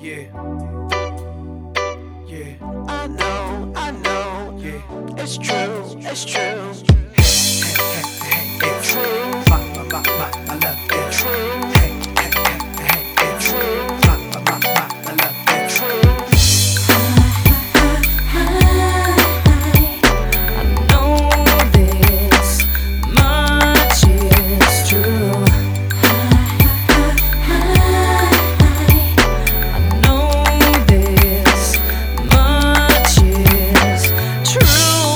Yeah. Yeah. I know. Yeah. It's true. It's true. It's true. My love. It's true. It's true. My love. It's true. I know this much is true. I know this much is true.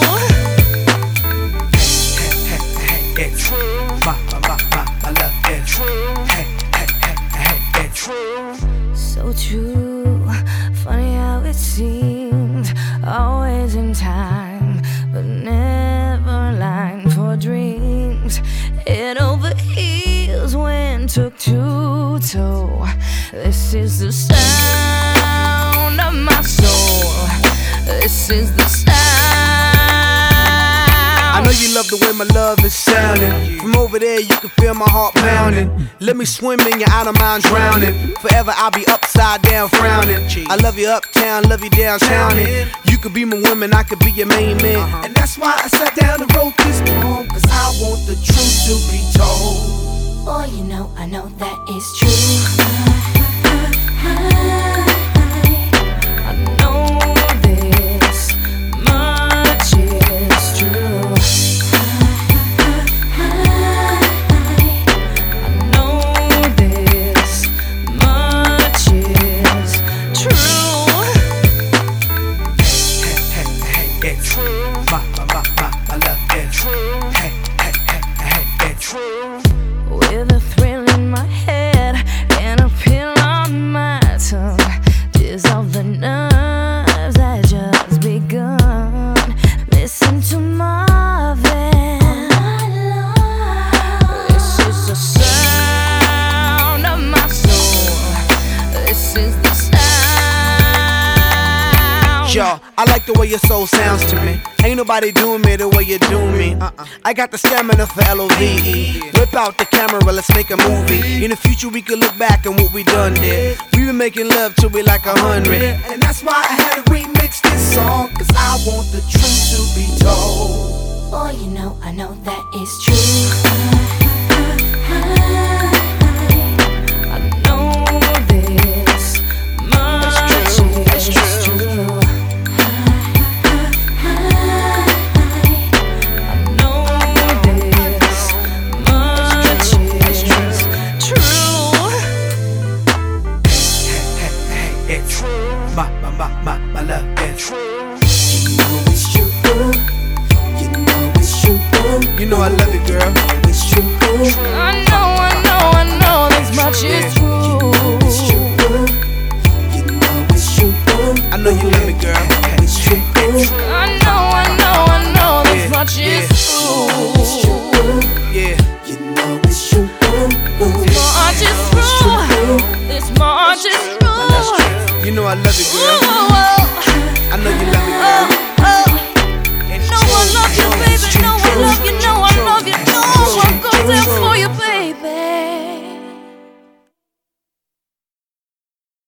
It's true. My love. It's true. It's true. So true, funny how it seemed always in time, but never aligned for dreams. Head over heels when took to toe. This is the sound of my soul. This is the sound. I know you love the way my love is sounding. From over there you can feel my heart pounding. Let me swim in your out of mind drowning. Forever I'll be upside down frowning. I love you uptown, love you downtown. You could be my woman, I could be your main man. And that's why I sat down and wrote this poem, cause I want the truth to be told. Boy, you know, I know that is true. I know this much is true. I know this much is true. It's true. My love, it's true. It's true. With a thrill in my head and a pill on my tongue, dissolve the nerves that just begun. Listen to Marvin. This is the sound of my soul. This is the sound. Yo, I like the way your soul sounds to me. Ain't nobody doing me the way you do me. I got the stamina for LOVE. Whip out the camera, let's make a movie. In the future we could look back on what we done did. We been making love till we like 100. And that's why I had to remix this song, cause I want the truth to be told. Boy, you know, I know that is true. I know this much is true. I know this much is true. It's true. My love, it's true. You know it's true. You know it's true. You know I love you, girl. It's true. I know this much is true. It's true. You know it's true. I know you love me, girl. It's true. I know this much is true. Yeah. You know it's true. Much is true. This much is true. You know I love you, girl.